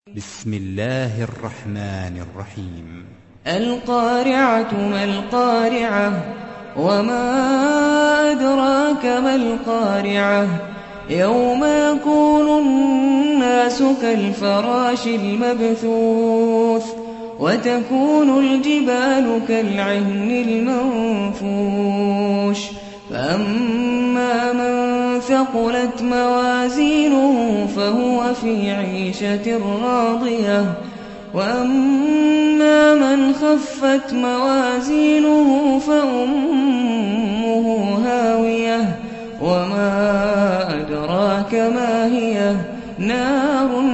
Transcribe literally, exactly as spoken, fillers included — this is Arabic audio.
بسم الله الرحمن الرحيم. القارعة ما القارعة وما أدراك ما القارعة يوم يكون الناس كالفراش المبثوث وتكون الجبال كالعهن المنفوش فأما من ثقلت موازينه فهو في عيشة راضية وأما من خفت موازينه فأمه هاوية وما أدراك ما هي نار